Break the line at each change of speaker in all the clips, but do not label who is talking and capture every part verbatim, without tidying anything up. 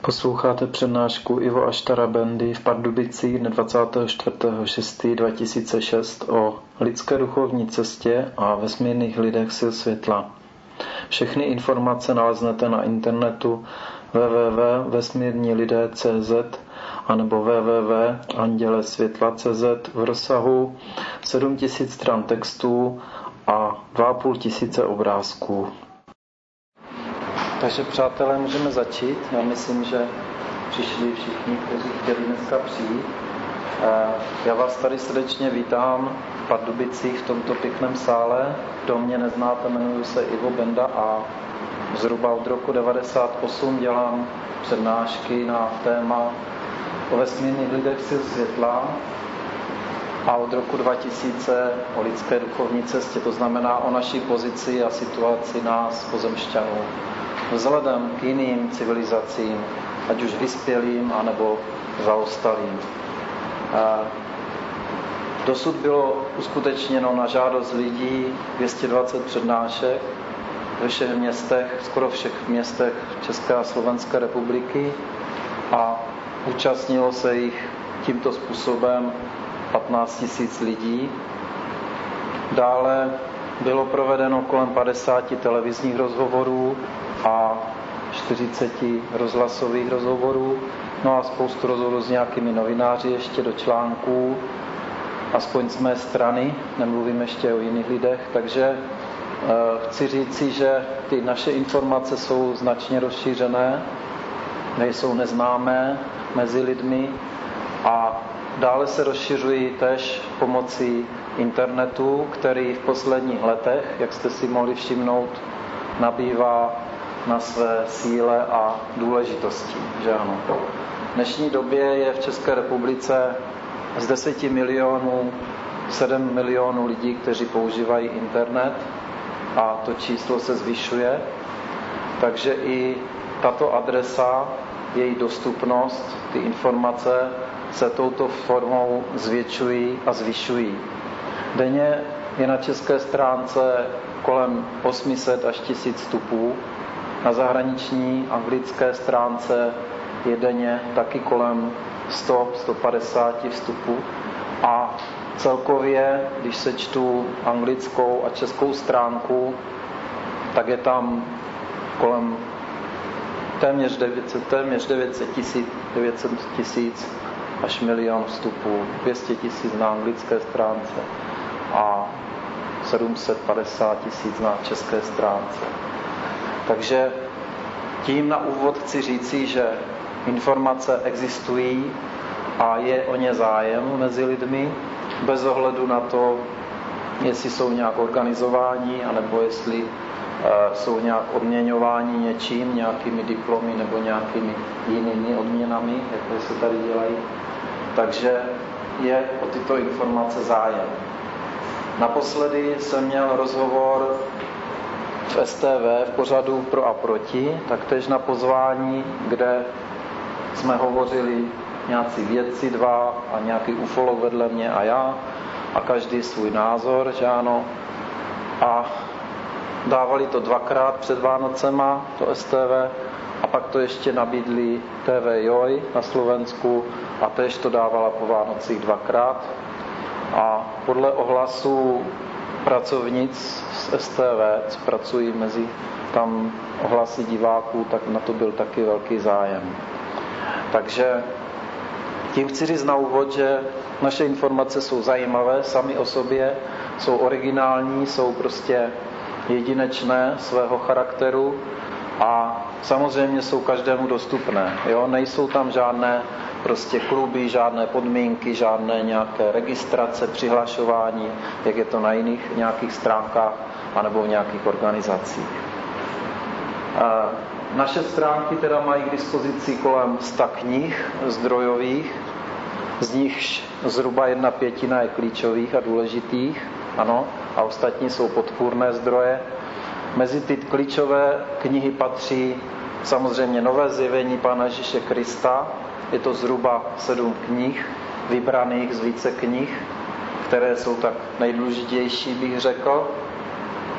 Posloucháte přednášku Ivo Aštara Bendy v Pardubicích dne dvacátého čtvrtého šestého dva tisíce šest o lidské duchovní cestě a vesmírných lidech sil světla. Všechny informace naleznete na internetu w w w tečka vesmírní lidé tečka c z anebo w w w tečka anděle světla tečka c z v rozsahu sedm tisíc stran textů a dva a půl tisíce obrázků. Takže přátelé, můžeme začít. Já myslím, že přišli všichni, kteří chtěli dneska přijít. Já vás tady srdečně vítám v Pardubicích v tomto pěkném sále. Kdo mě neznáte, jmenuji se Ivo Benda a zhruba od roku devadesát osm dělám přednášky na téma o vesmírných lidech sil světla a od roku dva tisíce o lidské duchovní cestě, to znamená o naší pozici a situaci nás, pozemšťanů, vzhledem k jiným civilizacím, ať už vyspělým, anebo zaostalým. Dosud bylo uskutečněno na žádost lidí dvě stě dvacet přednášek ve všech městech, skoro všech městech České a Slovenské republiky a účastnilo se jich tímto způsobem patnáct tisíc lidí. Dále bylo provedeno kolem padesáti televizních rozhovorů a čtyřiceti rozhlasových rozhovorů, no a spoustu rozhovorů s nějakými novináři ještě do článků, aspoň z mé strany, nemluvím ještě o jiných lidech, takže e, chci říci, že ty naše informace jsou značně rozšířené, nejsou neznámé mezi lidmi a dále se rozšiřují též pomocí internetu, který v posledních letech, jak jste si mohli všimnout, nabývá na své síle a důležitosti. Že ano? V dnešní době je v České republice z deseti milionů sedm milionů lidí, kteří používají internet a to číslo se zvyšuje. Takže i tato adresa, její dostupnost, ty informace se touto formou zvětšují a zvyšují. Denně je na české stránce kolem osm set až tisíc vstupů. Na zahraniční anglické stránce je denně taky kolem sto až sto padesát vstupů. A celkově, když se čtu anglickou a českou stránku, tak je tam kolem téměř devět set, téměř devět set tisíc, devět set tisíc až milion vstupů, dvě stě tisíc na anglické stránce a sedm set padesát tisíc na české stránce. Takže tím na úvod chci říci, že informace existují a je o ně zájem mezi lidmi, bez ohledu na to, jestli jsou nějak organizováni, anebo jestli uh, jsou nějak odměňováni něčím, nějakými diplomy nebo nějakými jinými odměnami, jako se tady dělají. Takže je o tyto informace zájem. Naposledy jsem měl rozhovor v S T V v pořadu Pro a proti, taktéž na pozvání, kde jsme hovořili nějací vědci dva a nějaký ufolog vedle mě a já a každý svůj názor, že ano. A dávali to dvakrát před Vánocema, to S T V, a pak to ještě nabídli T V Joj na Slovensku a též to dávala po Vánocích dvakrát. A podle ohlasu pracovnic z S T V, co pracují mezi tam ohlasy diváků, tak na to byl taky velký zájem. Takže tím chci říct na úvod, že naše informace jsou zajímavé sami o sobě, jsou originální, jsou prostě jedinečné svého charakteru a samozřejmě jsou každému dostupné. Jo? Nejsou tam žádné prostě kluby, žádné podmínky, žádné nějaké registrace, přihlašování, jak je to na jiných nějakých stránkách anebo v nějakých organizacích. Naše stránky teda mají k dispozici kolem sta knih zdrojových, z nichž zhruba jedna pětina je klíčových a důležitých, ano, a ostatní jsou podpůrné zdroje. Mezi ty klíčové knihy patří samozřejmě Nové zjevení Pána Ježíše Krista, je to zhruba sedm knih, vybraných z více knih, které jsou tak nejdůležitější, bych řekl.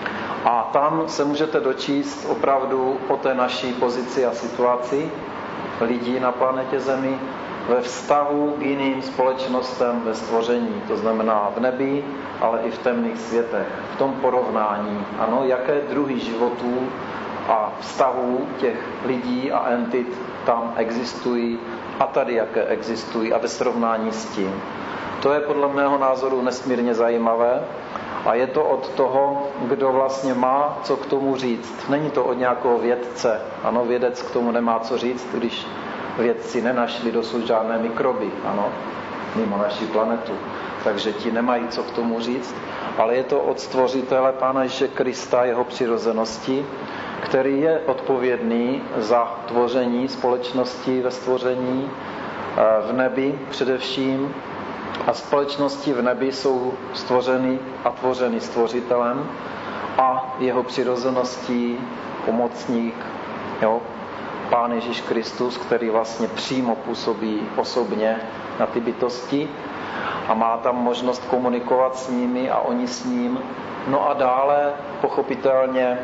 A tam se můžete dočíst opravdu o té naší pozici a situaci. lidí na planetě Zemi ve vztahu k jiným společnostem ve stvoření, to znamená v nebi, ale i v temných světech, v tom porovnání, ano, jaké druhy životů a vztahů těch lidí a entit tam existují a tady jaké existují a ve srovnání s tím. To je podle mého názoru nesmírně zajímavé a je to od toho, kdo vlastně má co k tomu říct. Není to od nějakého vědce. Ano, vědec k tomu nemá co říct, když vědci nenašli dosud žádné mikroby, ano, mimo naši planetu. Takže ti nemají co k tomu říct, ale je to od stvořitele Pána Ježíše Krista, jeho přirozenosti, který je odpovědný za tvoření společnosti ve stvoření v nebi především. A společnosti v nebi jsou stvořeny a tvořeny stvořitelem a jeho přirozeností pomocník, jo, Pán Ježíš Kristus, který vlastně přímo působí osobně na ty bytosti a má tam možnost komunikovat s nimi a oni s ním. No a dále pochopitelně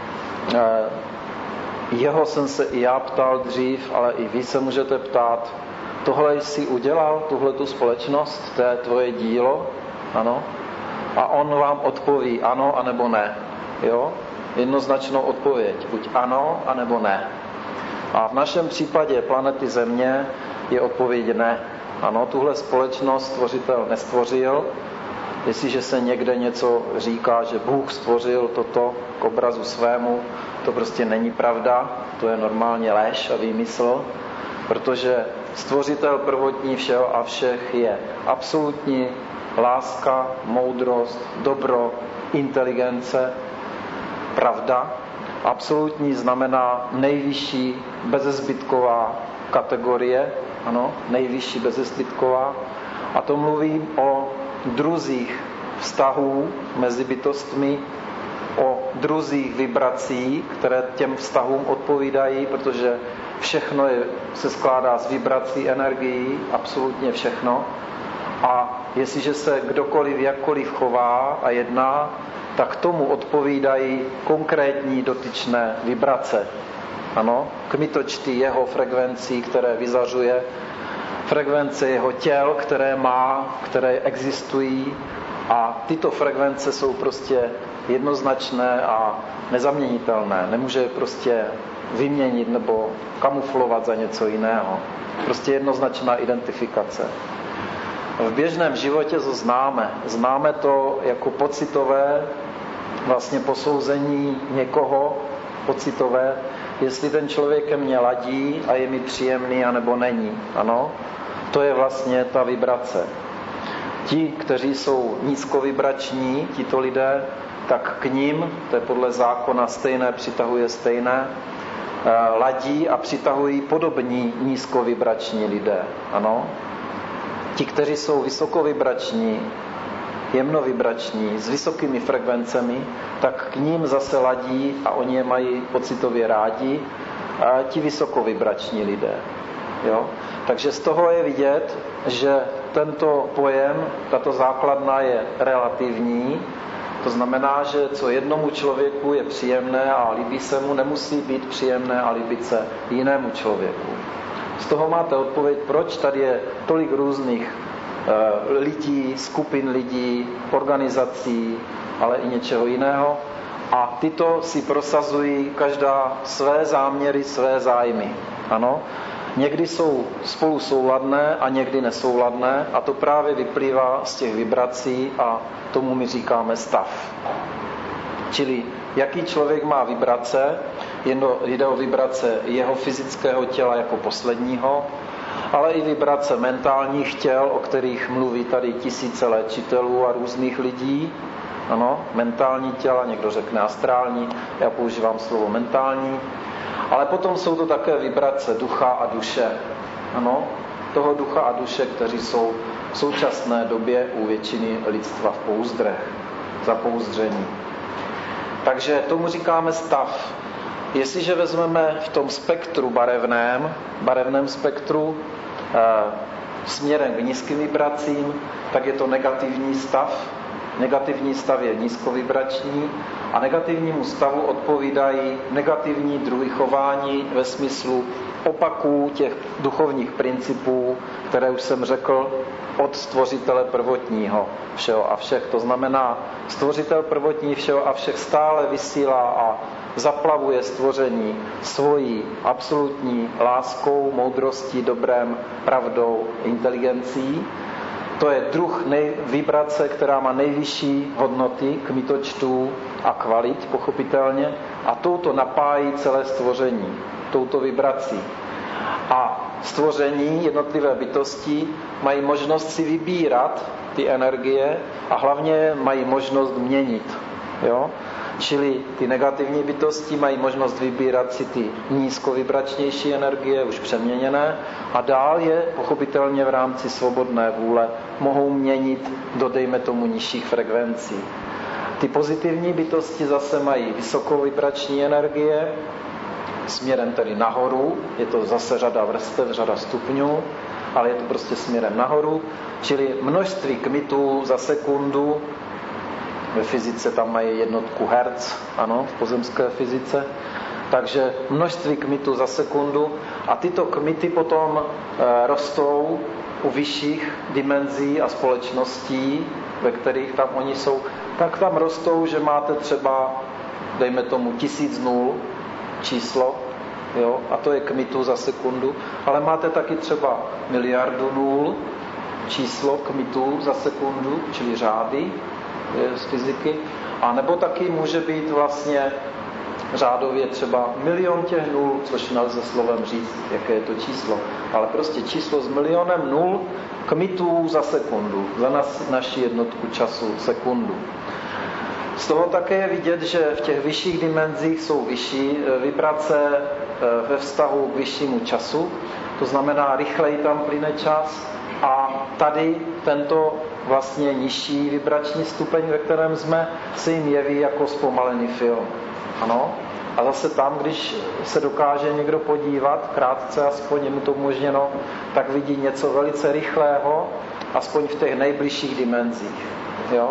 jeho jsem se i já ptal dřív, ale i vy se můžete ptát, tohle jsi udělal, tuhletu společnost, to je tvoje dílo, ano, a on vám odpoví ano, anebo ne, jo, jednoznačnou odpověď, buď ano, anebo ne. A v našem případě planety Země je odpověď ne. Ano, tuhle společnost stvořitel nestvořil. Jestliže se někde něco říká, že Bůh stvořil toto k obrazu svému, to prostě není pravda, to je normálně lež a výmysl, protože stvořitel prvotní všeho a všech je absolutní láska, moudrost, dobro, inteligence, pravda. Absolutní znamená nejvyšší bezezbytková kategorie, ano, nejvyšší bezezbytková. A to mluvím o druzích vztahů mezi bytostmi, o druzích vibrací, které těm vztahům odpovídají, protože všechno je, se skládá z vibrací, energií, absolutně všechno. A jestliže se kdokoliv jakkoliv chová a jedná, tak tomu odpovídají konkrétní dotyčné vibrace. Ano, kmitočty jeho frekvencí, které vyzařuje, frekvence jeho těl, které má, které existují, a tyto frekvence jsou prostě jednoznačné a nezaměnitelné. Nemůže prostě vyměnit nebo kamuflovat za něco jiného. Prostě jednoznačná identifikace. V běžném životě to známe. Známe to jako pocitové vlastně posouzení někoho, pocitové, jestli ten člověk ke mně ladí a je mi příjemný, anebo není. Ano, to je vlastně ta vibrace. Ti, kteří jsou nízkovibrační, tito lidé, tak k ním, to je podle zákona stejné, přitahuje stejné, ladí a přitahují podobní nízkovibrační lidé. Ano. Ti, kteří jsou vysokovibrační, jemnovibrační, s vysokými frekvencemi, tak k ním zase ladí a oni je mají pocitově rádi a ti vysokovibrační lidé. Jo? Takže z toho je vidět, že tento pojem, tato základna je relativní, to znamená, že co jednomu člověku je příjemné a líbí se mu, nemusí být příjemné a líbit se jinému člověku. Z toho máte odpověď, proč tady je tolik různých e, lidí, skupin lidí, organizací, ale i něčeho jiného. A tyto si prosazují každá své záměry, své zájmy. Ano, někdy jsou spolu souladné a někdy nesouladné a to právě vyplývá z těch vibrací a tomu my říkáme stav. Čili jaký člověk má vibrace, jde o vibrace jeho fyzického těla jako posledního, ale i vibrace mentálních těl, o kterých mluví tady tisíce léčitelů a různých lidí. Ano, mentální těla, někdo řekne astrální, já používám slovo mentální. Ale potom jsou to také vibrace ducha a duše. Ano, toho ducha a duše, kteří jsou v současné době u většiny lidstva v pouzdrech, za pouzdření. Takže tomu říkáme stav. Jestliže vezmeme v tom spektru barevném, barevném spektru e, směrem k nízkým vibracím, tak je to negativní stav. Negativní stav je nízkovibrační a negativnímu stavu odpovídají negativní druhy chování ve smyslu opaků těch duchovních principů, které už jsem řekl, od stvořitele prvotního všeho a všech. To znamená, stvořitel prvotní všeho a všech stále vysílá a zaplavuje stvoření svojí absolutní láskou, moudrostí, dobrem, pravdou, inteligencí. To je druh nej- vibrace, která má nejvyšší hodnoty kmitočtů a kvalit, pochopitelně, a touto napájí celé stvoření, touto vibrací. A stvoření, jednotlivé bytosti, mají možnost si vybírat ty energie a hlavně mají možnost měnit. Jo? Čili ty negativní bytosti mají možnost vybírat si ty nízkovibračnější energie, už přeměněné, a dál je pochopitelně v rámci svobodné vůle mohou měnit do, dejme tomu, nižších frekvencí. Ty pozitivní bytosti zase mají vysokovibrační energie, směrem tedy nahoru, je to zase řada vrstev, řada stupňů, ale je to prostě směrem nahoru, čili množství kmitů za sekundu, ve fyzice tam mají jednotku hertz, ano, v pozemské fyzice, takže množství kmitů za sekundu a tyto kmity potom e, rostou u vyšších dimenzí a společností, ve kterých tam oni jsou, tak tam rostou, že máte třeba, dejme tomu, tisíc nul číslo, jo, a to je kmitů za sekundu, ale máte taky třeba miliardu nul číslo kmitů za sekundu, čili řády z fyziky, a nebo taky může být vlastně řádově třeba milion těch nul, což nelze slovem říct, jaké je to číslo, ale prostě číslo s milionem nul kmitů za sekundu, za nas, naši jednotku času sekundu. Z toho také je vidět, že v těch vyšších dimenzích jsou vyšší vibrace ve vztahu k vyššímu času, to znamená, rychleji tam plyne čas, a tady tento vlastně nižší vibrační stupeň, ve kterém jsme, se jim jeví jako zpomalený film. Ano? A zase tam, když se dokáže někdo podívat, krátce aspoň je mu to umožněno, tak vidí něco velice rychlého, aspoň v těch nejbližších dimenzích. Jo?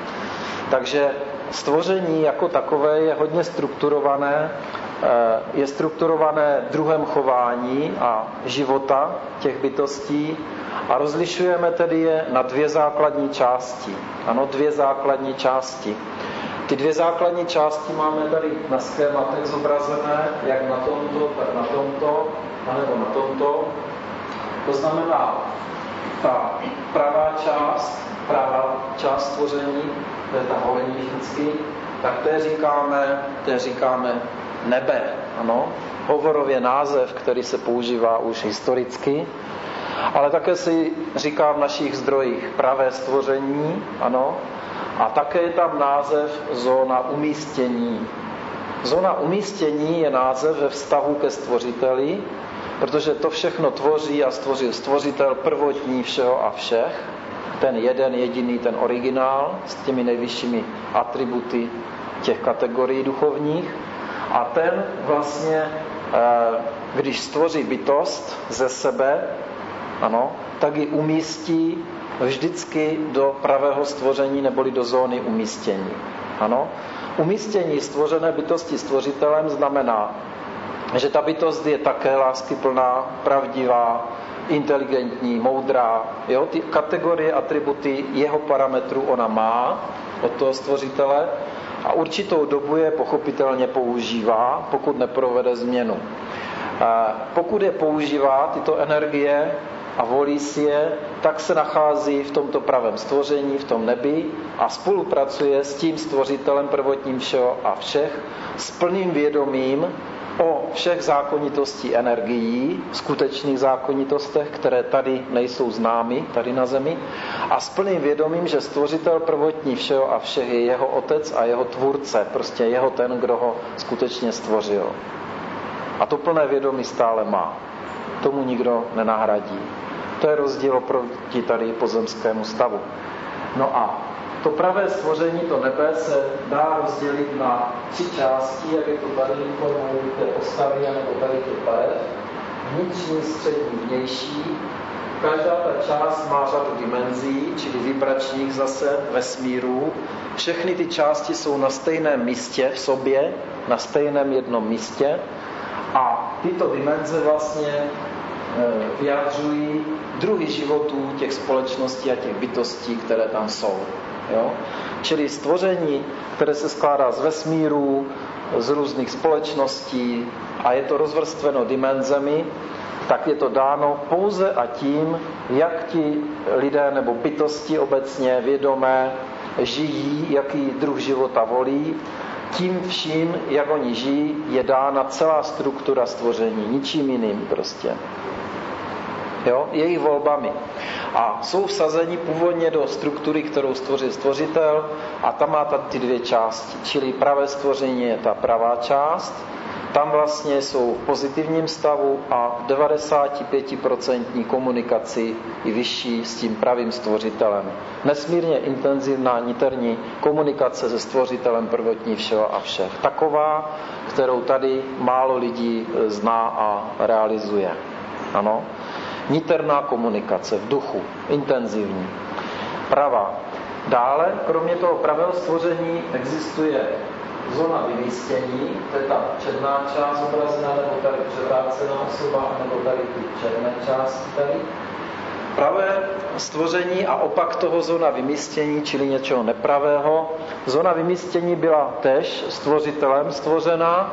Takže stvoření jako takové je hodně strukturované, je strukturované druhem chování a života těch bytostí a rozlišujeme tedy je na dvě základní části. Ano, dvě základní části. Ty dvě základní části máme tady na schématech zobrazené, jak na tomto, tak na tomto, anebo na tomto. To znamená, ta pravá část, pravá část stvoření, to je ta holení vždycky, tak té říkáme, té říkáme nebe, ano. Hovorově název, který se používá už historicky, ale také si říká v našich zdrojích pravé stvoření, ano. A také je tam název zóna umístění. Zóna umístění je název ve vztahu ke stvořiteli, protože to všechno tvoří a stvořil stvořitel prvotní všeho a všech, ten jeden jediný, ten originál s těmi nejvyššími atributy těch kategorií duchovních. A ten vlastně, když stvoří bytost ze sebe, ano, tak ji umístí vždycky do pravého stvoření neboli do zóny umístění. Ano? Umístění stvořené bytosti stvořitelem znamená, že ta bytost je také láskyplná, pravdivá, inteligentní, moudrá. Jo? Ty kategorie, atributy jeho parametrů ona má od toho stvořitele a určitou dobu je pochopitelně používá, pokud neprovede změnu. Pokud je používá tyto energie a volí si je, tak se nachází v tomto pravém stvoření, v tom nebi a spolupracuje s tím stvořitelem prvotním všeho a všech s plným vědomím o všech zákonitostí energií, skutečných zákonitostech, které tady nejsou známy, tady na zemi, a s plným vědomím, že stvořitel prvotní všeho a všech je jeho otec a jeho tvůrce, prostě jeho ten, kdo ho skutečně stvořil. A to plné vědomí stále má. Tomu nikdo nenahradí. To je rozdíl oproti tady pozemskému stavu. No a to pravé stvoření, to nebe, se dá rozdělit na tři části, jak je to tady informují té postavy, nebo tady těch barev. Vnitřní, střední, vnější. každá ta část má řadu dimenzí, čili vibračních zase, vesmíru. Všechny ty části jsou na stejném místě v sobě, na stejném jednom místě a tyto dimenze vlastně vyjadřují druhy životů těch společností a těch bytostí, které tam jsou. Jo? Čili stvoření, které se skládá z vesmíru, z různých společností a je to rozvrstveno dimenzemi, tak je to dáno pouze a tím, jak ti lidé nebo bytosti obecně vědomé žijí, jaký druh života volí. Tím vším, jak oni žijí, je dána celá struktura stvoření, ničím jiným prostě. Jo? Jejich volbami. A jsou vsazeni původně do struktury, kterou stvořil stvořitel a tam má tady ty dvě části. Čili pravé stvoření je ta pravá část, tam vlastně jsou v pozitivním stavu a v devadesát pět procent komunikaci i vyšší s tím pravým stvořitelem. Nesmírně intenzivná niterní komunikace se stvořitelem prvotní všeho a všech. Taková, kterou tady málo lidí zná a realizuje. Ano? Niterná komunikace v duchu, intenzivní. Pravá. Dále, kromě toho pravého stvoření, existuje zóna vymístění, to je ta černá část obrazená, nebo tady převrácená osoba, nebo tady ty černé části tady. Pravé stvoření a opak toho zóna vymístění, čili něčeho nepravého. Zóna vymístění byla též stvořitelem stvořena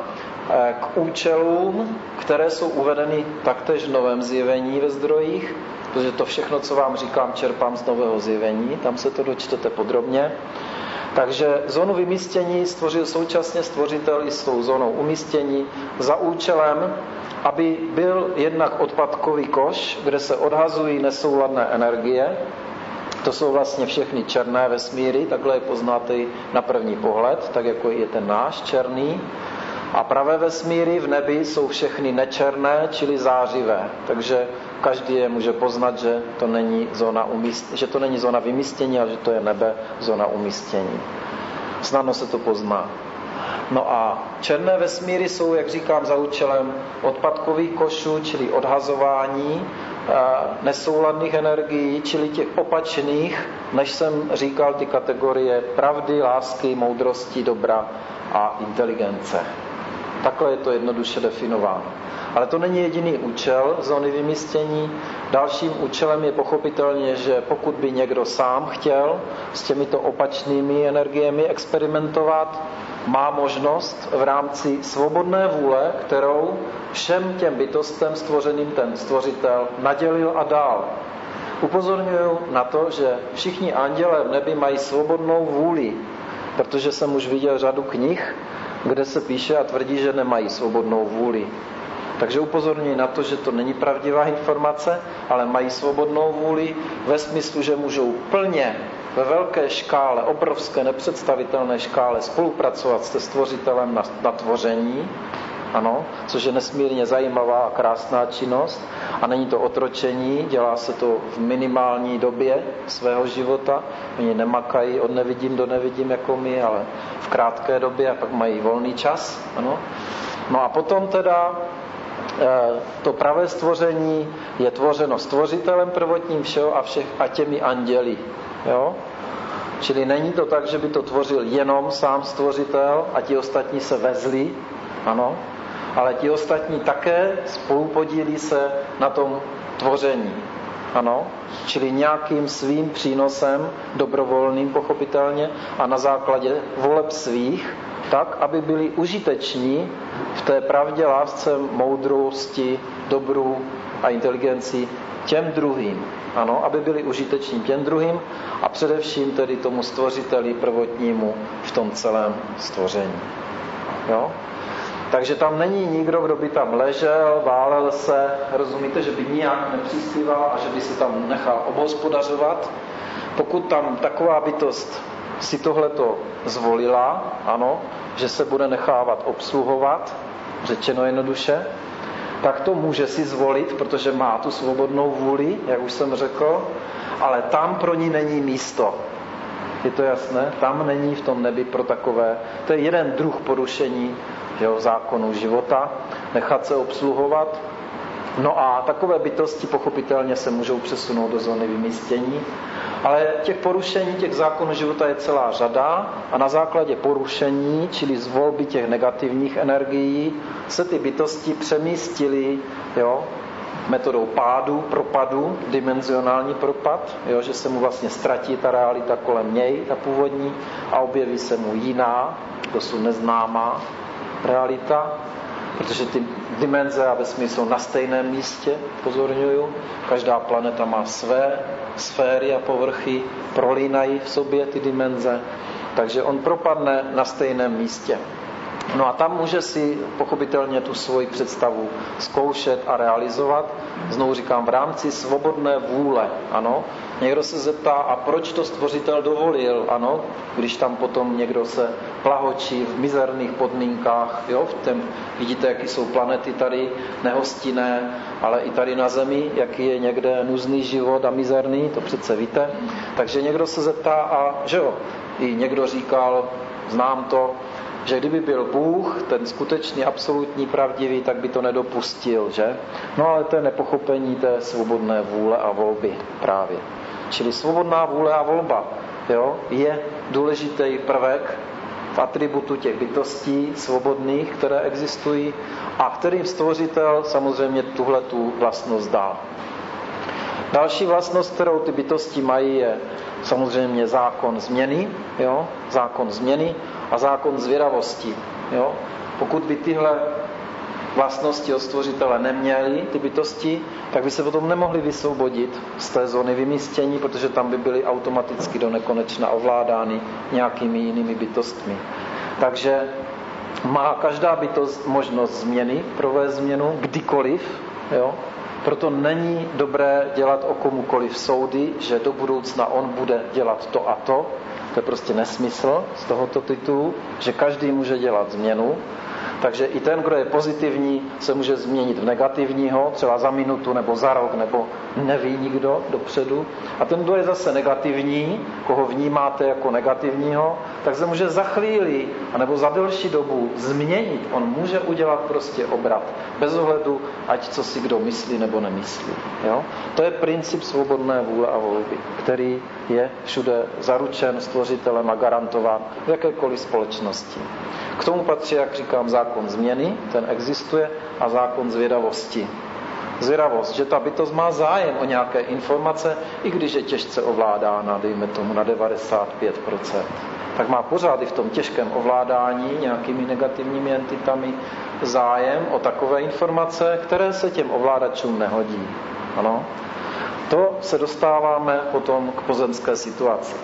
k účelům, které jsou uvedeny taktéž v novém zjevení ve zdrojích, protože to všechno, co vám říkám, čerpám z nového zjevení, tam se to dočtete podrobně. Takže zónu vymístění stvořil současně stvořitel i s tou zónou umístění za účelem, aby byl jednak odpadkový koš, kde se odhazují nesouladné energie. To jsou vlastně všechny černé vesmíry, takhle je poznáte na první pohled, tak jako je ten náš černý. A pravé vesmíry v nebi jsou všechny nečerné, čili zářivé. Takže každý je může poznat, že to není zóna, umíst... že to není zóna vymístění, ale že to je nebe, zóna umístění. Snadno se to pozná. No a černé vesmíry jsou, jak říkám, za účelem odpadkových košů, čili odhazování nesouladných energií, čili těch opačných, než jsem říkal, ty kategorie pravdy, lásky, moudrosti, dobra a inteligence. Takhle je to jednoduše definováno. Ale to není jediný účel zóny vymístění. Dalším účelem je pochopitelně, že pokud by někdo sám chtěl s těmito opačnými energiemi experimentovat, má možnost v rámci svobodné vůle, kterou všem těm bytostem stvořeným ten stvořitel nadělil a dal. Upozorňuji na to, že všichni andělé v nebi mají svobodnou vůli, protože jsem už viděl řadu knih, kde se píše a tvrdí, že nemají svobodnou vůli. Takže upozorňuji na to, že to není pravdivá informace, ale mají svobodnou vůli ve smyslu, že můžou plně ve velké škále, obrovské, nepředstavitelné škále spolupracovat se stvořitelem na, na tvoření, ano, což je nesmírně zajímavá a krásná činnost a není to otročení, dělá se to v minimální době svého života, oni nemakají od nevidím do nevidím jako my, ale v krátké době a pak mají volný čas, ano. No a potom teda to pravé stvoření je tvořeno stvořitelem prvotním všeho a všech a těmi anděli, jo? Čili není to tak, že by to tvořil jenom sám stvořitel a ti ostatní se vezli, ano, ale ti ostatní také spolupodílí se na tom tvoření, ano, čili nějakým svým přínosem, dobrovolným pochopitelně a na základě voleb svých, tak, aby byli užiteční v té pravdě, lásce, moudrosti, dobru a inteligenci těm druhým. Ano, aby byli užiteční těm druhým a především tedy tomu stvořiteli prvotnímu v tom celém stvoření. Jo? Takže tam není nikdo, kdo by tam ležel, válel se, rozumíte, že by nijak nepřispíval a že by se tam nechal obhospodařovat. Pokud tam taková bytost si tohleto zvolila, ano, že se bude nechávat obsluhovat, řečeno jednoduše, tak to může si zvolit, protože má tu svobodnou vůli, jak už jsem řekl, ale tam pro ní není místo. Je to jasné? Tam není v tom nebi pro takové. To je jeden druh porušení jeho zákonu života, nechat se obsluhovat No a takové bytosti pochopitelně se můžou přesunout do zóny vymístění, ale těch porušení, těch zákonů života je celá řada a na základě porušení, čili z volby těch negativních energií, se ty bytosti přemístily, jo, metodou pádu, propadu, dimenzionální propad, jo, že se mu vlastně ztratí ta realita kolem něj, ta původní, a objeví se mu jiná, dosud neznámá realita, protože ty dimenze a vesmír jsou na stejném místě, pozorňuju. Každá planeta má své sféry a povrchy, prolínají v sobě ty dimenze, takže on propadne na stejném místě. No a tam může si pochopitelně tu svoji představu zkoušet a realizovat. Znovu říkám, v rámci svobodné vůle. Ano. Někdo se zeptá, a proč to stvořitel dovolil? Ano, když tam potom někdo se plahočí v mizerných podmínkách, jo, v tém, vidíte, jaký jsou planety tady nehostinné, ale i tady na Zemi, jaký je někde nuzný život a mizerný, to přece víte. Takže někdo se zeptá, a že jo, i někdo říkal, znám to, že kdyby byl Bůh, ten skutečný, absolutní, pravdivý, tak by to nedopustil, že? No ale to je nepochopení té svobodné vůle a volby právě. Čili svobodná vůle a volba, jo, je důležitý prvek v atributu těch bytostí svobodných, které existují a kterým stvořitel samozřejmě tuhletu vlastnost dá. Další vlastnost, kterou ty bytosti mají, je samozřejmě zákon změny, jo, zákon změny a zákon zvědavosti. Jo. Pokud by tyhle vlastnosti od stvořitele neměly, ty bytosti, tak by se potom nemohly vysvobodit z té zóny vymístění, protože tam by byly automaticky do nekonečna ovládány nějakými jinými bytostmi. Takže má každá bytost možnost změny, provést změnu kdykoliv, jo. Proto není dobré dělat o komukoliv soudy, že do budoucna on bude dělat to a to. To je prostě nesmysl z tohoto titulu, že každý může dělat změnu. Takže i ten, kdo je pozitivní, se může změnit v negativního, třeba za minutu nebo za rok, nebo neví nikdo dopředu. A ten, kdo je zase negativní, koho vnímáte jako negativního, tak se může za chvíli, anebo za delší dobu změnit. On může udělat prostě obrat, bez ohledu, ať co si kdo myslí nebo nemyslí. Jo? To je princip svobodné vůle a volby, který je všude zaručen stvořitelem a garantován v jakékoliv společnosti. K tomu patří, jak říkám, zákon změny, ten existuje, a zákon zvědavosti. Zvědavost, že ta bytost má zájem o nějaké informace, i když je těžce ovládána, dejme tomu na devadesát pět procent. Tak má pořád i v tom těžkém ovládání nějakými negativními entitami zájem o takové informace, které se těm ovládačům nehodí. Ano? To se dostáváme potom k pozemské situaci.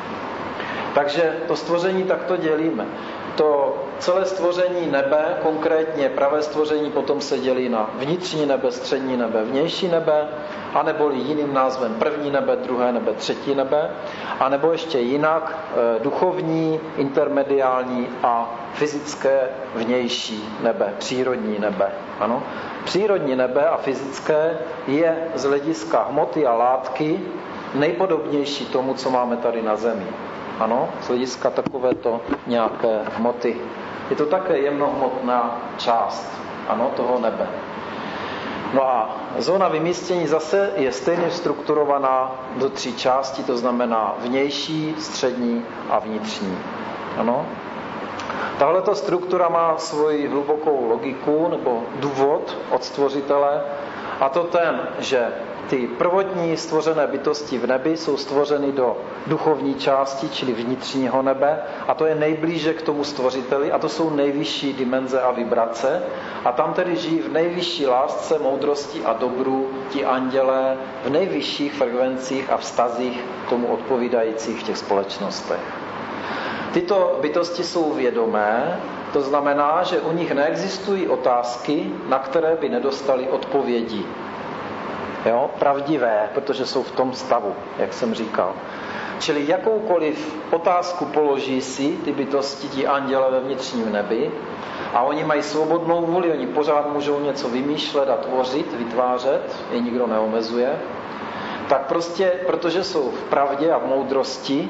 Takže to stvoření takto dělíme. To celé stvoření nebe, konkrétně pravé stvoření, potom se dělí na vnitřní nebe, střední nebe, vnější nebe, anebo jiným názvem první nebe, druhé nebe, třetí nebe, anebo ještě jinak duchovní, intermediální a fyzické vnější nebe, přírodní nebe. Ano? Přírodní nebe a fyzické je z hlediska hmoty a látky nejpodobnější tomu, co máme tady na Zemi. Ano, z hlediska takovéto nějaké hmoty. Je to také jemnohmotná část, ano, toho nebe. No a zóna vymístění zase je stejně strukturovaná do tří částí, to znamená vnější, střední a vnitřní. Ano. Tahleto struktura má svoji hlubokou logiku nebo důvod od stvořitele, a to ten, že ty prvotní stvořené bytosti v nebi jsou stvořeny do duchovní části, čili vnitřního nebe, a to je nejblíže k tomu stvořiteli, a to jsou nejvyšší dimenze a vibrace, a tam tedy žijí v nejvyšší lásce, moudrosti a dobru ti andělé v nejvyšších frekvencích a vztazích tomu odpovídajících v těch společnostech. Tyto bytosti jsou vědomé, to znamená, že u nich neexistují otázky, na které by nedostali odpovědi. Jo, pravdivé, protože jsou v tom stavu, jak jsem říkal. Čili jakoukoliv otázku položí si ty bytosti, ti anděle ve vnitřním nebi, a oni mají svobodnou vůli, oni pořád můžou něco vymýšlet a tvořit, vytvářet, je nikdo neomezuje, tak prostě, protože jsou v pravdě a v moudrosti,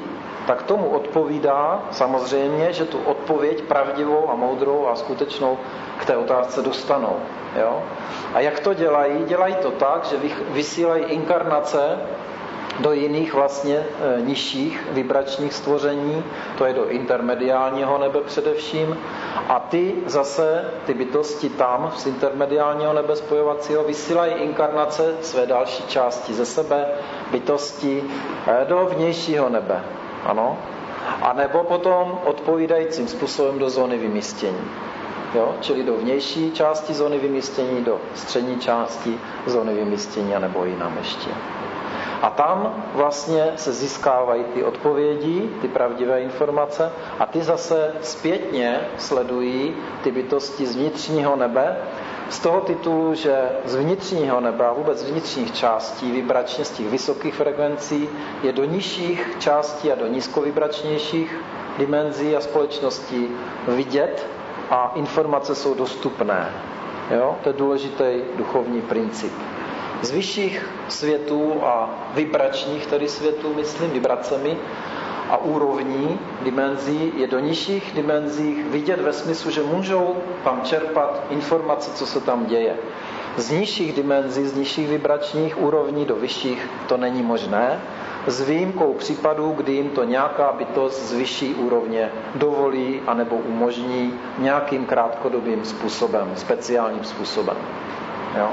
tak tomu odpovídá samozřejmě, že tu odpověď pravdivou a moudrou a skutečnou k té otázce dostanou. Jo? A jak to dělají? Dělají to tak, že vysílají inkarnace do jiných vlastně e, nižších vibračních stvoření, to je do intermediálního nebe především, a ty zase, ty bytosti tam z intermediálního nebe spojovacího vysílají inkarnace své další části ze sebe, bytosti e, do vnějšího nebe. Ano? A nebo potom odpovídajícím způsobem do zóny vymístění. Jo? Čili do vnější části zóny vymístění, do střední části zóny vymístění a nebo jinam ještě. A tam vlastně se získávají ty odpovědi, ty pravdivé informace a ty zase zpětně sledují ty bytosti z vnitřního nebe z toho titulu, že z vnitřního nebe a vůbec z vnitřních částí vibračně z těch vysokých frekvencí je do nižších částí a do nízkovibračnějších dimenzí a společností vidět a informace jsou dostupné. Jo? To je důležitý duchovní princip. Z vyšších světů a vibračních tedy světů, myslím, vibracemi a úrovní dimenzí je do nižších dimenzích vidět ve smyslu, že můžou tam čerpat informace, co se tam děje. Z nižších dimenzí, z nižších vibračních úrovní do vyšších to není možné, s výjimkou případů, kdy jim to nějaká bytost z vyšší úrovně dovolí anebo umožní nějakým krátkodobým způsobem, speciálním způsobem. Jo?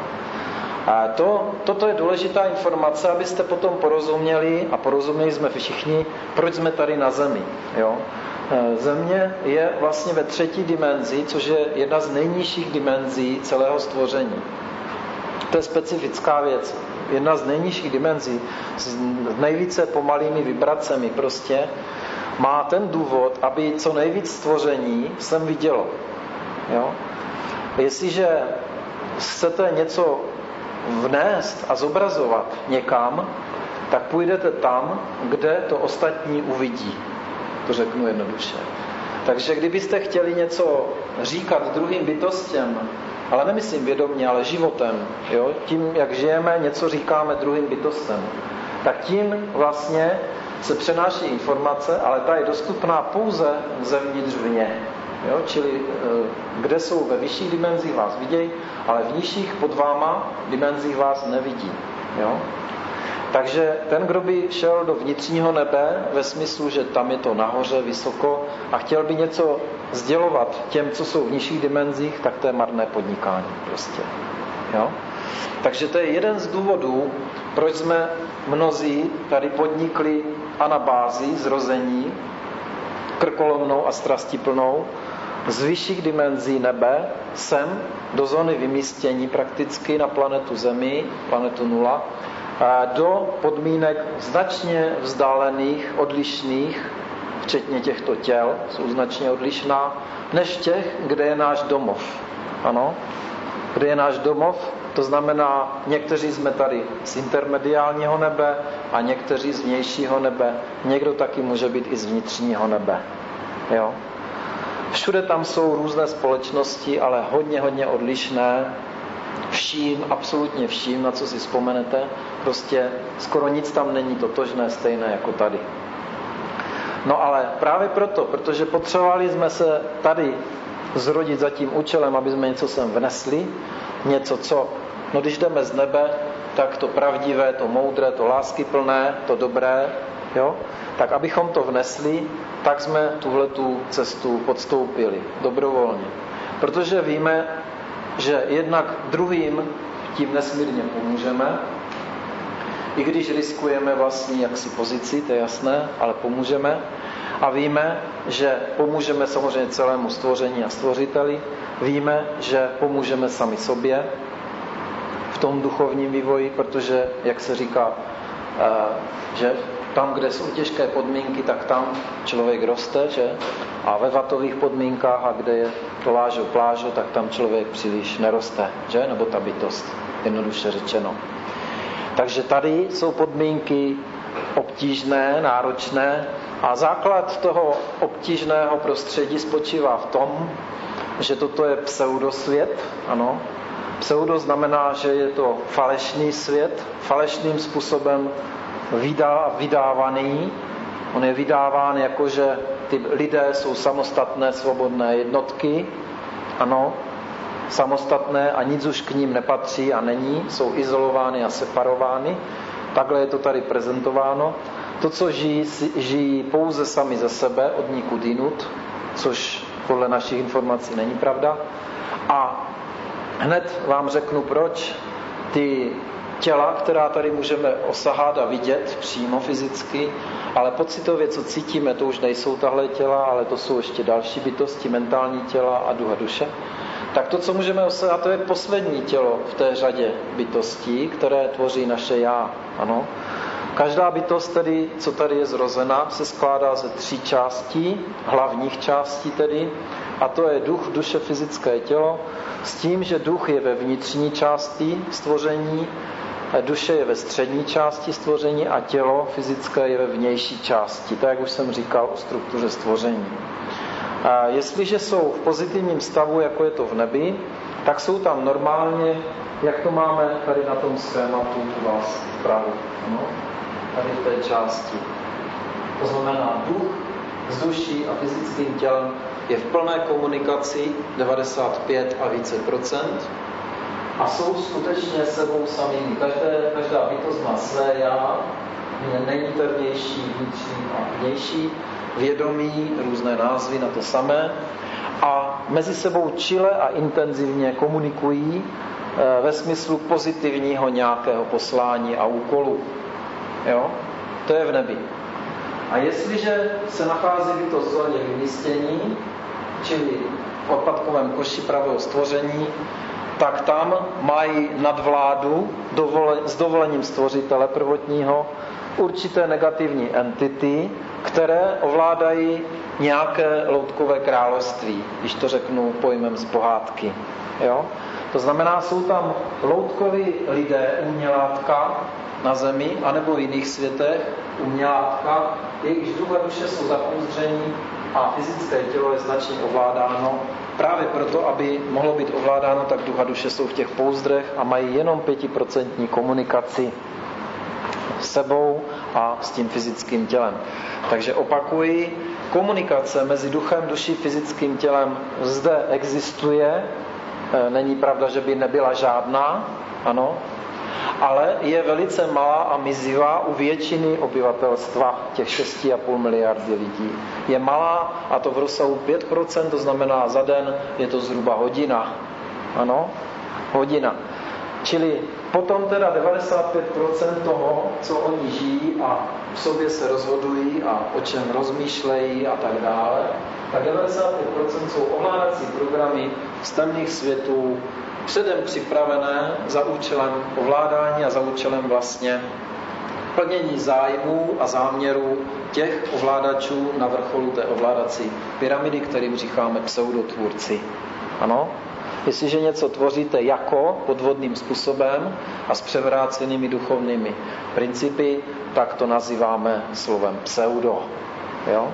A to, toto je důležitá informace, abyste potom porozuměli, a porozuměli jsme všichni, proč jsme tady na Zemi. Jo? Země je vlastně ve třetí dimenzi, což je jedna z nejnižších dimenzí celého stvoření. To je specifická věc. Jedna z nejnižších dimenzí s nejvíce pomalými vibracemi prostě má ten důvod, aby co nejvíc stvoření sem vidělo. Jo? Jestliže chcete něco vnést a zobrazovat někam, tak půjdete tam, kde to ostatní uvidí. To řeknu jednoduše. Takže kdybyste chtěli něco říkat druhým bytostem, ale nemyslím vědomně, ale životem, jo? Tím, jak žijeme, něco říkáme druhým bytostem, tak tím vlastně se přenáší informace, ale ta je dostupná pouze zevnitř vně. Jo? Čili kde jsou ve vyšších dimenzích vás vidějí, ale v nižších pod váma dimenzích vás nevidí. Jo? Takže ten, kdo by šel do vnitřního nebe ve smyslu, že tam je to nahoře, vysoko a chtěl by něco sdělovat těm, co jsou v nižších dimenzích, tak to je marné podnikání prostě. Jo? Takže to je jeden z důvodů, proč jsme mnozí tady podnikli anabázi, zrození, krkolomnou a strastiplnou, z vyšších dimenzí nebe sem do zóny vymístění prakticky na planetu Zemi, planetu nula, do podmínek značně vzdálených, odlišných, včetně těchto těl, jsou značně odlišná, než těch, kde je náš domov. Ano, kde je náš domov, to znamená, někteří jsme tady z intermediálního nebe a někteří z vnějšího nebe. Někdo taky může být i z vnitřního nebe. Jo? Všude tam jsou různé společnosti, ale hodně, hodně odlišné. Vším, absolutně vším, na co si vzpomenete. Prostě skoro nic tam není totožné, stejné jako tady. No ale právě proto, protože potřebovali jsme se tady zrodit za tím účelem, aby jsme něco sem vnesli, něco, co, no když jdeme z nebe, tak to pravdivé, to moudré, to láskyplné, to dobré, jo? Tak abychom to vnesli, tak jsme tuhletu cestu podstoupili dobrovolně. Protože víme, že jednak druhým tím nesmírně pomůžeme, i když riskujeme vlastní jaksi pozici, to je jasné, ale pomůžeme. A víme, že pomůžeme samozřejmě celému stvoření a stvořiteli. Víme, že pomůžeme sami sobě v tom duchovním vývoji, protože, jak se říká, že tam, kde jsou těžké podmínky, tak tam člověk roste, že? A ve vatových podmínkách, a kde je to lážo, plážo, tak tam člověk příliš neroste, že? Nebo ta bytost, jednoduše řečeno. Takže tady jsou podmínky obtížné, náročné a základ toho obtížného prostředí spočívá v tom, že toto je pseudosvět, ano. Pseudo znamená, že je to falešný svět, falešným způsobem vydá, vydávaný On je vydáván jako, že ty lidé jsou samostatné, svobodné jednotky, ano, samostatné a nic už k ním nepatří a není, jsou izolovány a separovány. Takhle je to tady prezentováno. To, co žijí, žijí pouze sami ze sebe, od nikud jinut, což podle našich informací není pravda. A hned vám řeknu, proč ty těla, která tady můžeme osahat a vidět přímo fyzicky, ale pocitově, co cítíme, to už nejsou tahle těla, ale to jsou ještě další bytosti, mentální těla a ducha duše. Tak to, co můžeme osahat, to je poslední tělo v té řadě bytostí, které tvoří naše já. Ano. Každá bytost tedy, co tady je zrozena, se skládá ze tří částí, hlavních částí tedy, a to je duch, duše, fyzické tělo, s tím, že duch je ve vnitřní části stvoření, duše je ve střední části stvoření a tělo fyzické je ve vnější části, tak jak už jsem říkal o struktuře stvoření. A jestliže jsou v pozitivním stavu, jako je to v nebi, tak jsou tam normálně, jak to máme tady na tom schématu u vás vpravo, no? Tady v té části. To znamená, duch s duší a fyzickým tělem je v plné komunikaci devadesát pět a více procent a jsou skutečně sebou samými. Každé, každá bytost má své já, nejniternější, vnitřní a vnější, vědomí, různé názvy na to samé a mezi sebou čile a intenzivně komunikují ve smyslu pozitivního nějakého poslání a úkolu. Jo? To je v nebi. A jestliže se nachází bytost v zóně vymístění, čili v odpadkovém koši pravého stvoření, tak tam mají nadvládu dovole, s dovolením stvořitele prvotního určité negativní entity, které ovládají nějaké loutkové království, když to řeknu pojmem z pohádky. Jo? To znamená, jsou tam loutkoví lidé, umělátka na zemi, anebo v jiných světech, umělátka, jejichž duch a duše jsou zapouzdření a fyzické tělo je značně ovládáno. Právě proto, aby mohlo být ovládáno, tak duch a duše jsou v těch pouzdrech a mají jenom pětiprocentní komunikaci s sebou a s tím fyzickým tělem. Takže opakuji, komunikace mezi duchem, duší, fyzickým tělem zde existuje. Není pravda, že by nebyla žádná, ano, ale je velice malá a mizivá u většiny obyvatelstva, těch šest a půl miliardy lidí. Je malá a to v rozsahu pět procent, to znamená za den je to zhruba hodina. Ano, hodina. Čili potom teda devadesát pět procent toho, co oni žijí a v sobě se rozhodují a o čem rozmýšlejí a tak dále, tak devadesát pět procent jsou ovládací programy z temných světů, předem připravené za účelem ovládání a za účelem vlastně plnění zájmů a záměrů těch ovládačů na vrcholu té ovládací pyramidy, kterým říkáme pseudotvůrci. Ano? Jestliže něco tvoříte jako podvodným způsobem a s převrácenými duchovnými principy, tak to nazýváme slovem pseudo. Jo?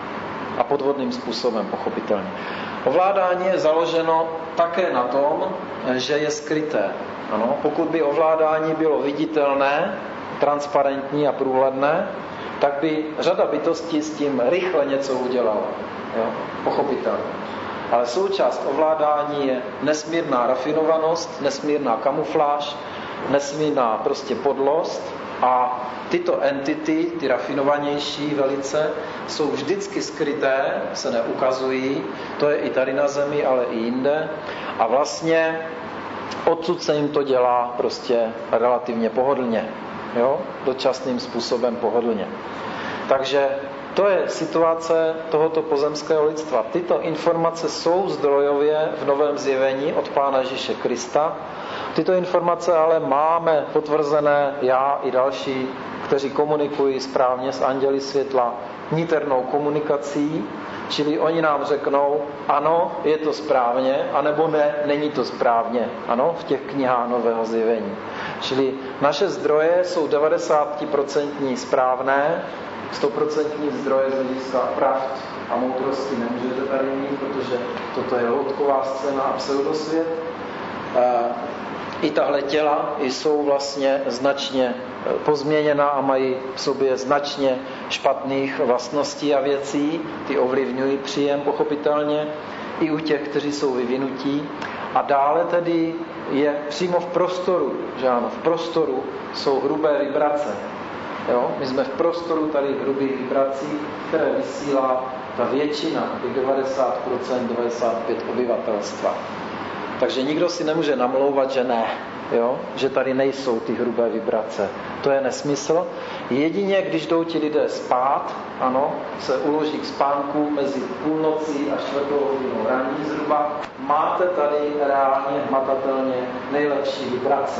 A podvodným způsobem, pochopitelně. Ovládání je založeno také na tom, že je skryté. Ano, pokud by ovládání bylo viditelné, transparentní a průhledné, tak by řada bytostí s tím rychle něco udělala. Jo? Pochopitelně. Ale součást ovládání je nesmírná rafinovanost, nesmírná kamufláž, nesmírná prostě podlost a tyto entity, ty rafinovanější velice, jsou vždycky skryté, se neukazují, to je i tady na zemi, ale i jinde a vlastně odsud se jim to dělá prostě relativně pohodlně, jo? Dočasným způsobem pohodlně. Takže to je situace tohoto pozemského lidstva. Tyto informace jsou zdrojově v novém zjevení od Pána Ježíše Krista. Tyto informace ale máme potvrzené já i další, kteří komunikují správně s anděli světla niternou komunikací, čili oni nám řeknou, ano, je to správně, anebo ne, není to správně, ano, v těch knihách nového zjevení. Čili naše zdroje jsou devadesát procent správné, sto procent zdroje z hlediska pravd a moudrosti nemůžete tady mít, protože toto je loutková scéna a pseudosvět. i tahle těla jsou vlastně značně pozměněna a mají v sobě značně špatných vlastností a věcí. Ty ovlivňují příjem pochopitelně i u těch, kteří jsou vyvinutí. A dále tedy je přímo v prostoru, že ano, v prostoru jsou hrubé vibrace. Jo? My jsme v prostoru tady hrubých vibrací, které vysílá ta většina, těch devadesát procent, devadesát pět procent obyvatelstva. Takže nikdo si nemůže namlouvat, že ne, jo? Že tady nejsou ty hrubé vibrace. To je nesmysl. Jedině, když jdou ti lidé spát, ano, se uloží k spánku mezi půlnocí a čtvrtou hodinou raní zhruba, máte tady reálně, hmatatelně nejlepší vibrace.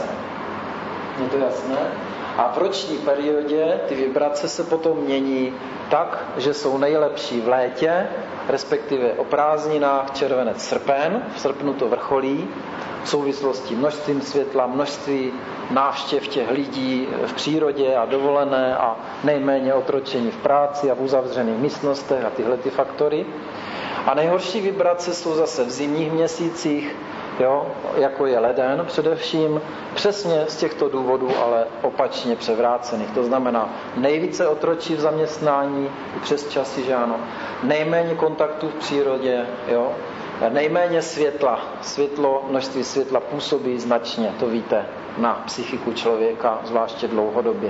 Je to jasné? A v roční periodě ty vibrace se potom mění tak, že jsou nejlepší v létě, respektive o prázdninách červenec, srpen, v srpnu to vrcholí, v souvislosti množstvím světla, množství návštěv těch lidí v přírodě a dovolené a nejméně otročení v práci a v uzavřených místnostech a tyhle ty faktory. A nejhorší vibrace jsou zase v zimních měsících, jo, jako je leden především, přesně z těchto důvodů, ale opačně převrácených. To znamená nejvíce otročí v zaměstnání, i přes časy, že ano, nejméně kontaktů v přírodě, jo, nejméně světla. Světlo, množství světla působí značně, to víte, na psychiku člověka, zvláště dlouhodobě.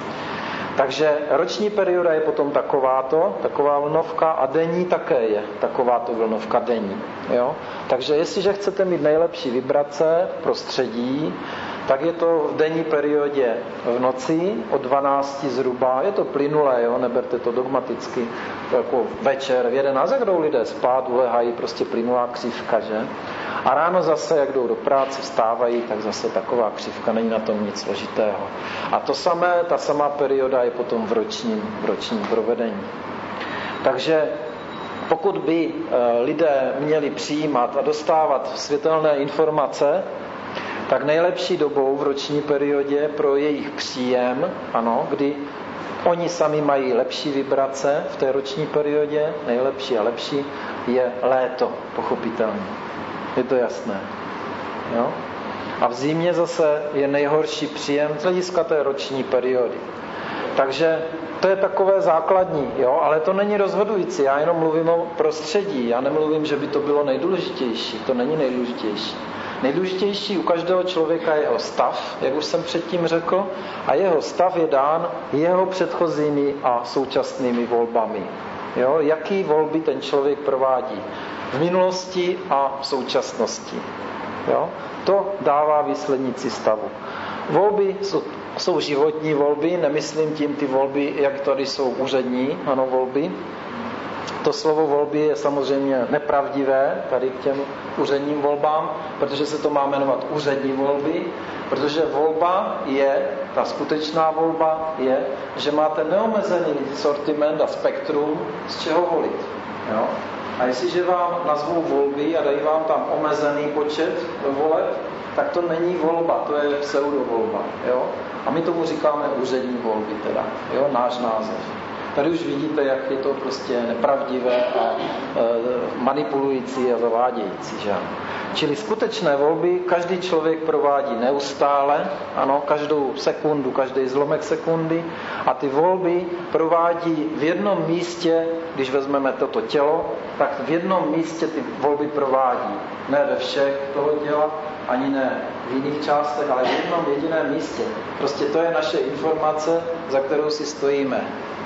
Takže roční perioda je potom takováto, taková vlnovka a denní také je takováto vlnovka denní. Jo? Takže jestliže chcete mít nejlepší vibrace v prostředí, tak je to v denní periodě v noci od dvanácti zhruba, je to plynulé, jo? Neberte to dogmaticky, jako večer v jedenáct, jak jdou lidé spát, ulehají, prostě plynulá křivka, že? A ráno zase, jak jdou do práce, vstávají, tak zase taková křivka, není na tom nic složitého. A to samé, ta samá perioda je potom v ročním, v ročním provedení. Takže pokud by lidé měli přijímat a dostávat světelné informace, tak nejlepší dobou v roční periodě pro jejich příjem, ano, kdy oni sami mají lepší vibrace v té roční periodě, nejlepší a lepší, je léto, pochopitelně. Je to jasné. Jo? A v zimě zase je nejhorší příjem z hlediska té roční periody. Takže to je takové základní, jo? Ale to není rozhodující. Já jenom mluvím o prostředí. Já nemluvím, že by to bylo nejdůležitější. To není nejdůležitější. Nejdůležitější u každého člověka je jeho stav, jak už jsem předtím řekl, a jeho stav je dán jeho předchozími a současnými volbami. Jo? Jaký volby ten člověk provádí v minulosti a v současnosti. Jo? To dává výslednici stavu. Volby jsou, jsou životní volby, nemyslím tím ty volby, jak tady jsou úřední, ano, volby. To slovo volby je samozřejmě nepravdivé tady k těm úředním volbám, protože se to má jmenovat úřední volby, protože volba je, ta skutečná volba je, že máte neomezený sortiment a spektrum, z čeho volit. Jo? A jestliže vám nazvou volby a dají vám tam omezený počet voleb, tak to není volba, to je pseudovolba. Jo? A my tomu říkáme úřední volby teda, jo? Náš název. Tady už vidíte, jak je to prostě nepravdivé a e, manipulující a zavádějící. Že? Čili skutečné volby každý člověk provádí neustále, ano, každou sekundu, každý zlomek sekundy, a ty volby provádí v jednom místě, když vezmeme toto tělo, tak v jednom místě ty volby provádí. Ne ve všech toho těla, ani ne v jiných částech, ale v jednom jediném místě. Prostě to je naše informace, za kterou si stojíme.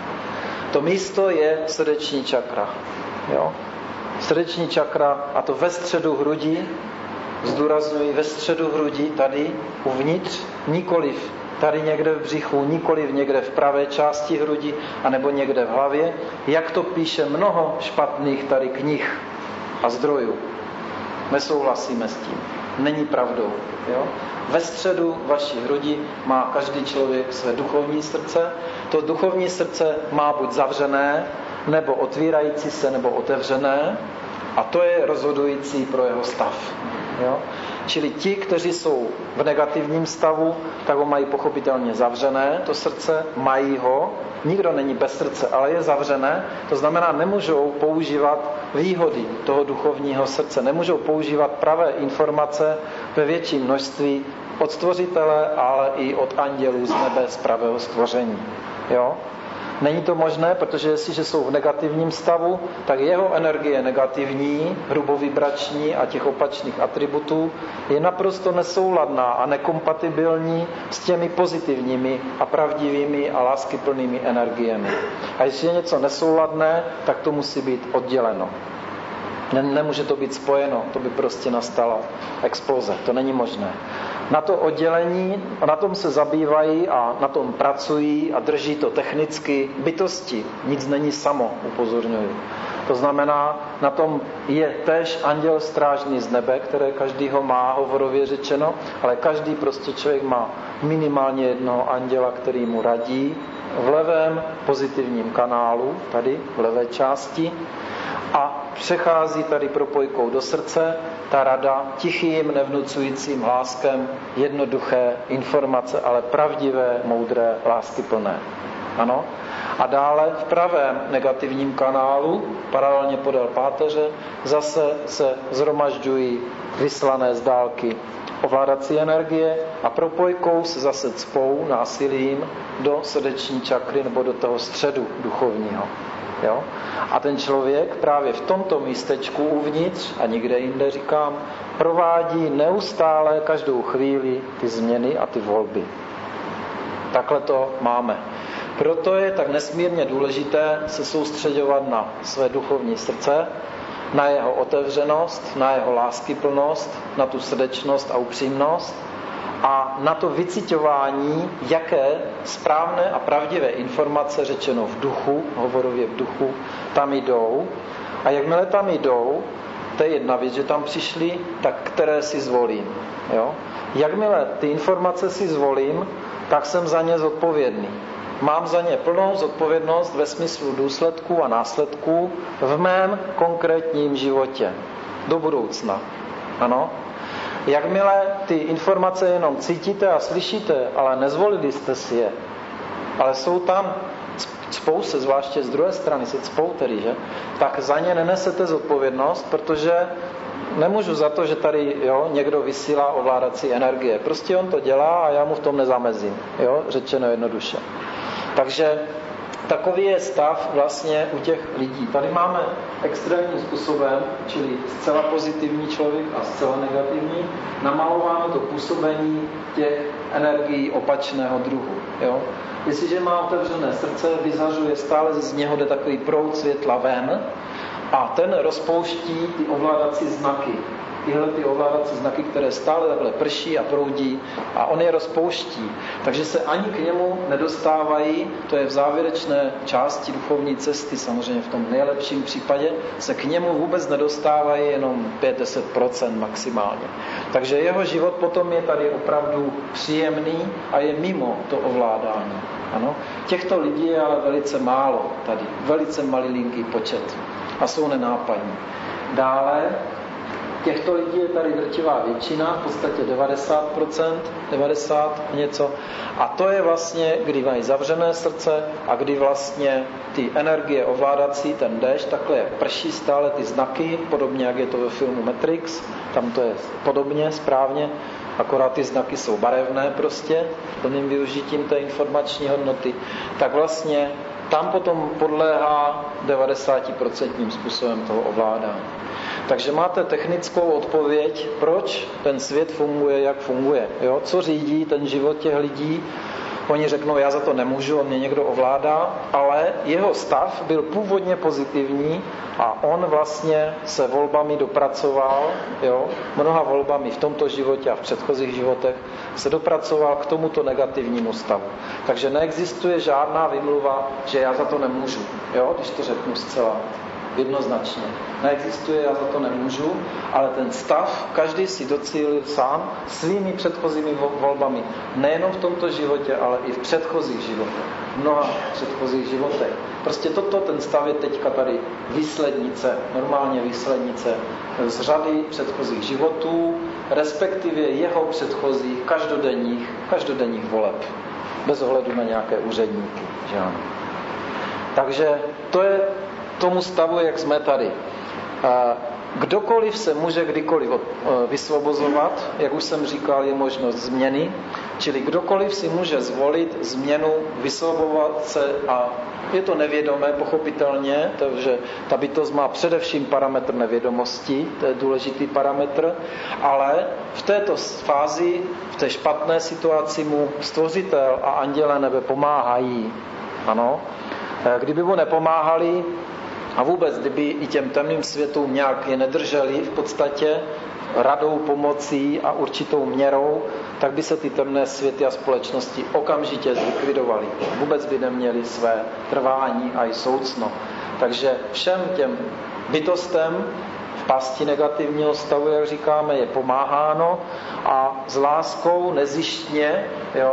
To místo je srdeční čakra. Jo? Srdeční čakra, a to ve středu hrudi, zdůrazňuji ve středu hrudi, tady uvnitř, nikoliv tady někde v břichu, nikoliv někde v pravé části hrudi, anebo někde v hlavě, jak to píše mnoho špatných tady knih a zdrojů. Nesouhlasíme s tím. Není pravdou. Jo? Ve středu vaší hrudi má každý člověk své duchovní srdce. To duchovní srdce má buď zavřené, nebo otvírající se, nebo otevřené. A to je rozhodující pro jeho stav. Jo? Čili ti, kteří jsou v negativním stavu, tak ho mají pochopitelně zavřené, to srdce, mají ho. Nikdo není bez srdce, ale je zavřené. To znamená, nemůžou používat výhody toho duchovního srdce. Nemůžou používat pravé informace ve větším množství od stvořitele, ale i od andělů z nebe, z pravého stvoření. Jo? Není to možné, protože jestliže jsou v negativním stavu, tak jeho energie je negativní, hrubovibrační a těch opačných atributů je naprosto nesouladná a nekompatibilní s těmi pozitivními a pravdivými a láskyplnými energiemi. A jestli je něco nesouladné, tak to musí být odděleno. Nemůže to být spojeno, to by prostě nastala exploze, to není možné. Na to oddělení, na tom se zabývají a na tom pracují a drží to technicky bytosti. Nic není samo, upozorňuji. To znamená, na tom je též anděl strážný z nebe, které každýho má, hovorově řečeno, ale každý prostě člověk má minimálně jednoho anděla, který mu radí v levém pozitivním kanálu, tady v levé části, a přechází tady propojkou do srdce ta rada tichým, nevnucujícím hláskem jednoduché informace, ale pravdivé, moudré, láskyplné. Ano? A dále v pravém negativním kanálu, paralelně podél páteře, zase se zhromažďují vyslané z dálky ovládací energie a propojkou se zase cpou násilím do srdeční čakry nebo do toho středu duchovního. Jo? A ten člověk právě v tomto místečku uvnitř a nikde jinde, říkám, provádí neustále každou chvíli ty změny a ty volby. Takhle to máme. Proto je tak nesmírně důležité se soustředovat na své duchovní srdce, na jeho otevřenost, na jeho láskyplnost, na tu srdečnost a upřímnost a na to vyciťování, jaké správné a pravdivé informace, řečeno v duchu, hovorově v duchu, tam jdou. A jakmile tam jdou, to je jedna věc, že tam přišli, tak které si zvolím. Jo? Jakmile ty informace si zvolím, tak jsem za ně zodpovědný. Mám za ně plnou zodpovědnost ve smyslu důsledků a následků v mém konkrétním životě. Do budoucna. Ano? Jakmile ty informace jenom cítíte a slyšíte, ale nezvolili jste si je, ale jsou tam, cpou se, zvláště z druhé strany se cpou tedy, že? Tak za ně nenesete zodpovědnost, protože nemůžu za to, že tady jo, někdo vysílá ovládací energie. Prostě on to dělá a já mu v tom nezamezím. Jo? Řečeno jednoduše. Takže takový je stav vlastně u těch lidí. Tady máme extrémním způsobem, čili zcela pozitivní člověk a zcela negativní, namalováno to působení těch energií opačného druhu. Jo? Jestliže má otevřené srdce, vyzařuje stále z něho jde takový proud světla ven a ten rozpouští ty ovládací znaky. Tyhle ty ovládací znaky, které stále takhle prší a proudí a on je rozpouští. Takže se ani k němu nedostávají, to je v závěrečné části duchovní cesty, samozřejmě v tom nejlepším případě, se k němu vůbec nedostávají jenom pět až deset procent maximálně. Takže jeho život potom je tady opravdu příjemný a je mimo to ovládání. Ano? Těchto lidí je ale velice málo tady, velice malilinký počet a jsou nenápadní. Dále těchto lidí je tady drtivá většina, v podstatě devadesát procent, devadesát něco. A to je vlastně, kdy mají zavřené srdce a kdy vlastně ty energie ovládací, ten déšť, takhle jak prší stále ty znaky, podobně jak je to ve filmu Matrix, tam to je podobně, správně, akorát ty znaky jsou barevné prostě, plným využitím té informační hodnoty, tak vlastně tam potom podléhá devadesát procent způsobem toho ovládání. Takže máte technickou odpověď, proč ten svět funguje, jak funguje. Jo? Co řídí ten život těch lidí? Oni řeknou, já za to nemůžu, on mě někdo ovládá, ale jeho stav byl původně pozitivní a on vlastně se volbami dopracoval, jo? mnoha volbami v tomto životě a v předchozích životech se dopracoval k tomuto negativnímu stavu. Takže neexistuje žádná vymluva, že já za to nemůžu, jo? Když to řeknu zcela jednoznačně. Neexistuje, já za to nemůžu, ale ten stav každý si docílil sám svými předchozími volbami. Nejenom v tomto životě, ale i v předchozích životech. V mnoha předchozích životech. Prostě toto, ten stav je teďka tady výslednice, normálně výslednice z řady předchozích životů, respektive jeho předchozích každodenních, každodenních voleb. Bez ohledu na nějaké úředníky. Že ano. Takže to je tomu stavu, jak jsme tady. Kdokoliv se může kdykoliv vysvobozovat, jak už jsem říkal, je možnost změny, čili kdokoliv si může zvolit změnu, vysvobovat se a je to nevědomé, pochopitelně, takže ta bytost má především parametr nevědomosti, to je důležitý parametr, ale v této fázi, v té špatné situaci mu stvořitel a anděle nebe pomáhají. Ano. Kdyby mu nepomáhali, a vůbec, kdyby i těm temným světům nějak je nedrželi v podstatě radou, pomocí a určitou měrou, tak by se ty temné světy a společnosti okamžitě zlikvidovaly. Vůbec by neměly své trvání a i soucno. Takže všem těm bytostem v pasti negativního stavu, jak říkáme, je pomáháno a s láskou nezištně, jo,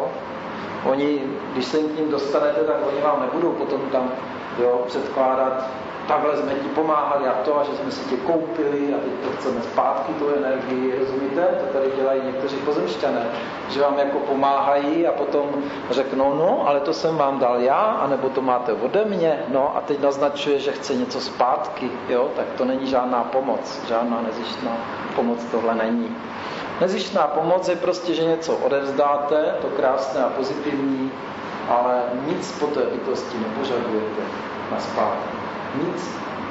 oni, když se k ním dostanete, tak oni vám nebudou potom tam, jo, předkládat, takhle jsme ti pomáhali a to, a že jsme si tě koupili a teď to chceme zpátky, tu energii, rozumíte? To tady dělají někteří pozemšťané, že vám jako pomáhají a potom řeknou, no, ale to jsem vám dal já, anebo to máte ode mě, no a teď naznačuje, že chce něco zpátky, jo, tak to není žádná pomoc, žádná nezištná pomoc tohle není. Nezištná pomoc je prostě, že něco odevzdáte, to krásné a pozitivní, ale nic po té bytosti nepožadujete na zpátky. Nic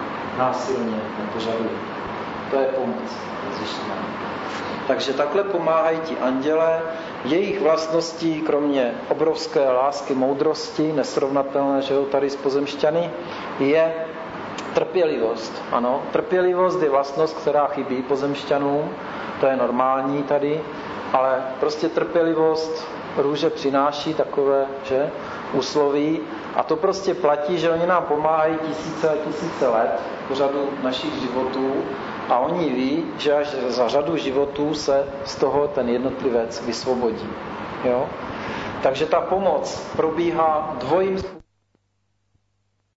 násilně nepožadujete. To je pomoc nezištná. Takže takhle pomáhají ti anděle. Jejich vlastností, kromě obrovské lásky, moudrosti, nesrovnatelné, že jo, tady s pozemšťany, je trpělivost. Ano, trpělivost je vlastnost, která chybí pozemšťanům, to je normální tady, ale prostě trpělivost růže přináší takové, že, úsloví a to prostě platí, že oni nám pomáhají tisíce a tisíce let po řadu našich životů a oni ví, že až za řadu životů se z toho ten jednotlivec vysvobodí. Jo? Takže ta pomoc probíhá dvojím způsobem.